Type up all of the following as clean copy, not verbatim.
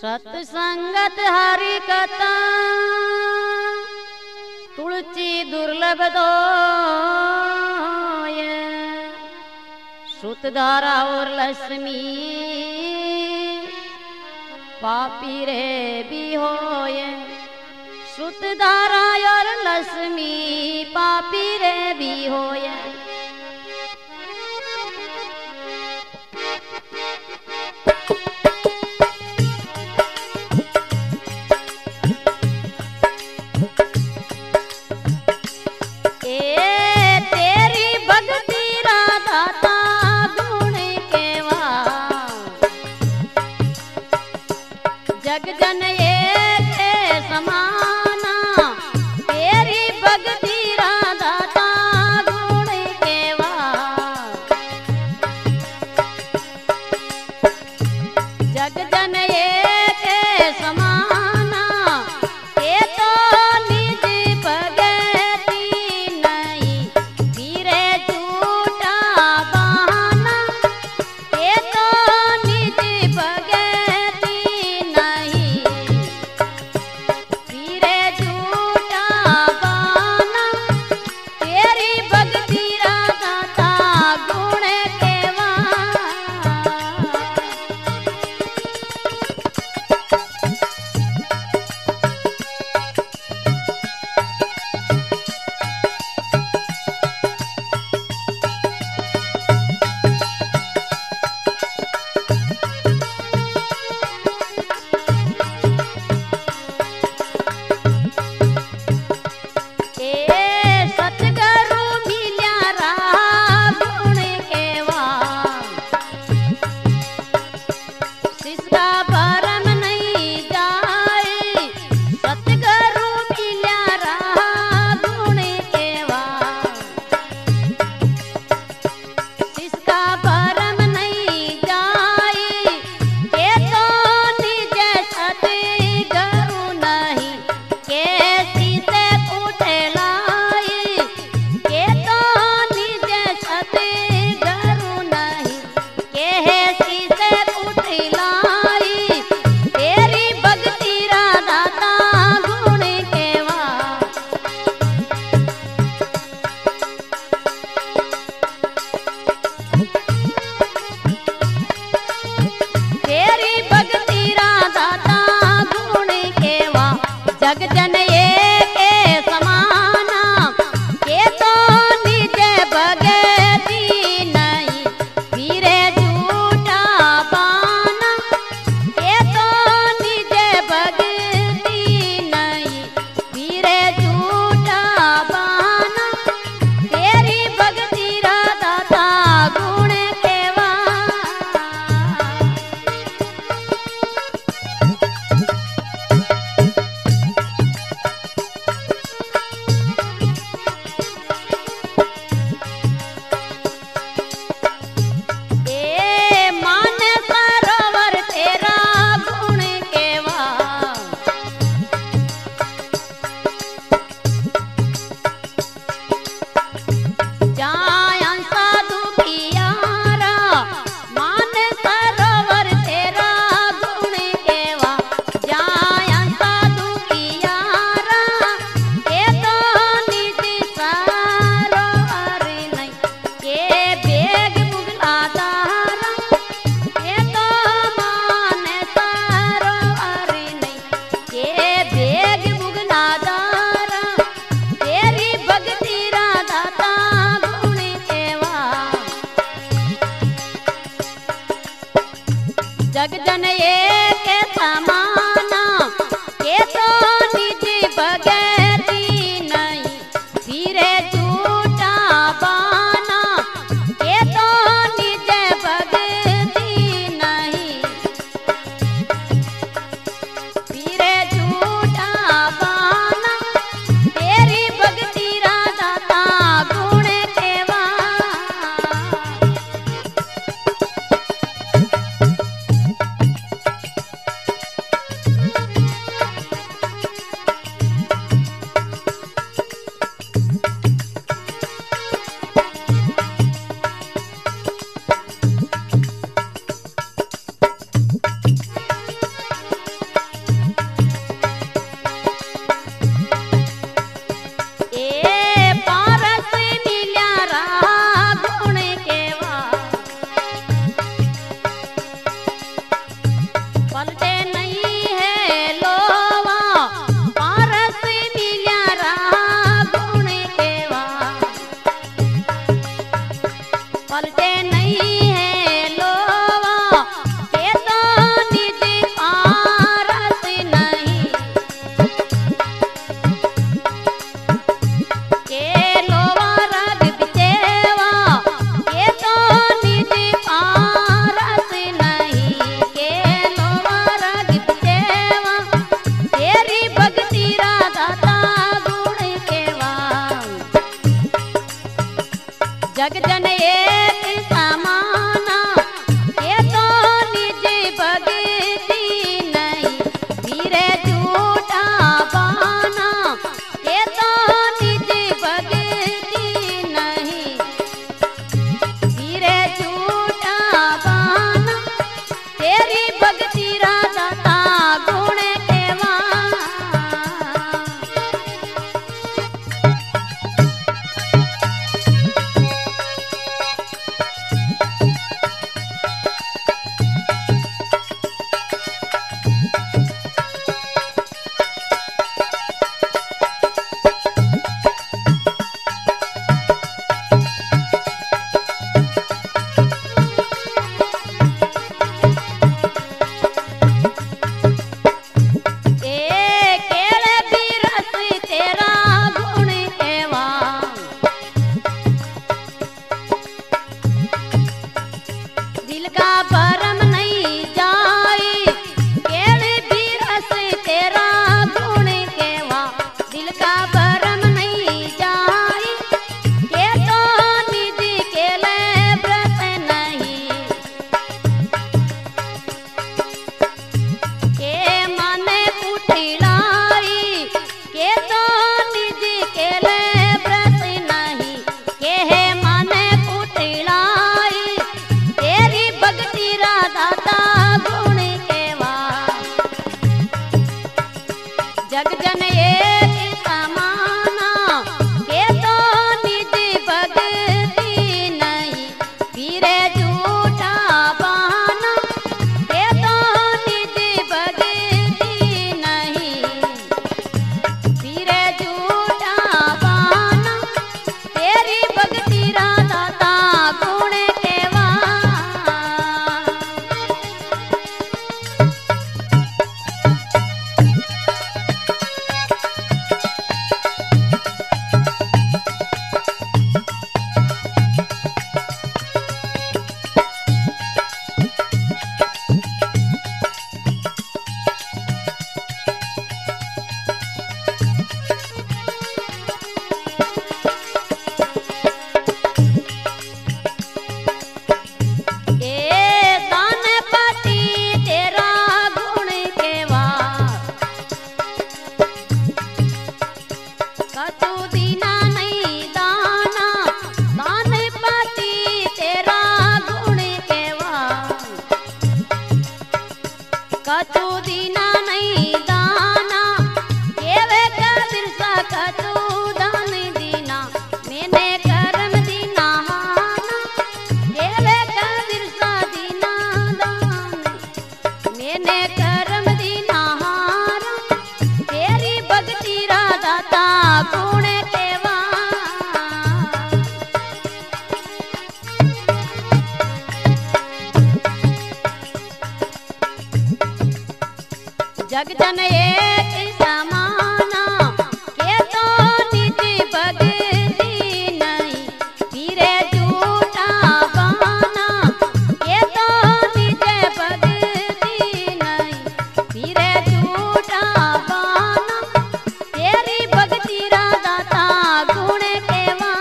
सत्संगत हरि कथा तुलसी दुर्लभ दोय, सुतधारा और लक्ष्मी पापी रे भी होय। सुतधारा और लक्ष्मी पापी रे भी होय। जग जन एक समाना तेरी भक्ति राधा गुण केवा। जग जन एक समाना ये तो निज भगति नहीं फिरे झूठा बहाना। ये तो निज भगति जग जन एक समाना ये तो निज भगति नहीं फिरे झूठा बहाना। ये तो निज भगति नहीं फिरे झूठा बहाना। तेरी भक्ति राधा गुण केवा। जग जन एक समाना ये तो निज भगति नहीं फिरे झूठा बहाना। ये तो निज भगति नहीं फिरे झूठा बहाना। तेरी भक्ति राधा गुण केवा। पलटे नहीं है लोवा के तो निज पारस नहीं के लोवा रग बिचेवा के तो निज पारस नहीं के लोवा रग बिचेवा तेरी भक्ति राधा गुण केवा जग जन एक समाना ये तो निज भक्ति नहीं धीरे झूठा बाना ये तो निज भक्ति नहीं धीरे झूठा बाना तेरी भक्ति राधा गुण केवा जग जन एक समाना के तो निज भक्ति नहीं धीरे झूठा बहाना के तो निज भक्ति नहीं धीरे झूठा बहाना तेरी भक्ति राधा गुण केवा कछु दीना नहीं दाना केवे कबीर सा कछु दान दीना मैंने कर्म दीना हाना केवे कबीर सा दीना दान मैंने कर्म दीना हारा तेरी भक्ति राधा गुण केवा जग जन एक समाना के तो निज भक्ति नहीं धीरे झूठा बहाना के तो निज भक्ति नहीं धीरे झूठा बहाना तेरी भक्ति राधा गुण केवा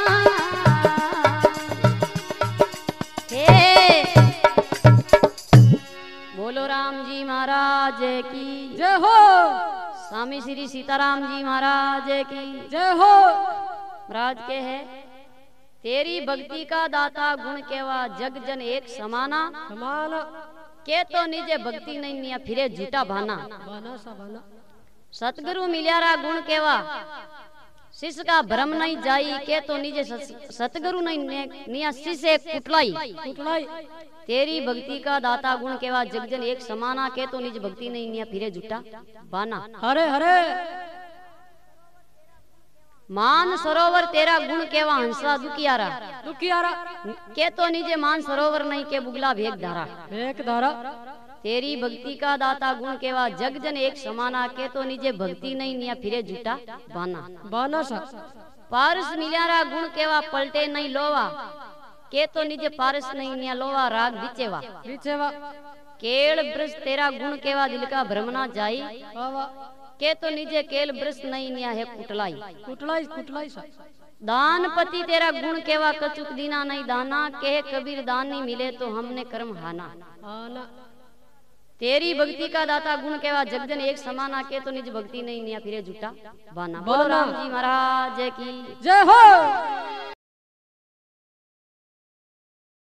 हे बोलो राम जी महाराज की जय हो। स्वामी श्री सीताराम जी महाराज की जय हो। महाराज के है तेरी भक्ति का दाता गुण केवा जग जन एक समाना समाना के तो निजे भक्ति नहीं निया फिरे झूठा भाना सतगुरु मिल्यारा गुण केवा शिष्य का भ्रम नहीं जाई के तो निजे सतगुरु नहीं निया शिष्य कुटलाई तेरी भक्ति का दाता गुण केवा जगजन एक समाना के तो निज भक्ति नहीं निया फिरे झूठा बाना हरे हरे मान सरोवर तेरा गुण केवा हंसा दुखियारा दुखियारा के तो नीचे मान सरोवर नहीं के बुगला भेग धारा एक धारा तेरी भक्ति का दाता गुण केवा जग जन एक समाना के तो नीचे भक्ति नहीं निया फिरे झूठा बाना बाना सा पारस मिल्यारा गुण केवा पलटे नहीं लोवा के तो नीचे पारस नहीं निया लोवा राग बिचेवा बिचेवा केल ब्रज तेरा गुण केवा दिल का भ्रमना जाई वावा के तो नीचे केल ब्रज नहीं निया है कुटलाई कुटलाई कुटलाई सा दानपति तेरा गुण केवा कचुक दीना नहीं दाना के कबीर दान नहीं मिले तो हमने कर्म हाना आना तेरी भक्ति का दाता गुण केवा जगजन एक समाना के तो निज भक्ति नहीं निया फिरे झूठा बाना बोलो राम जी महाराज की जय हो।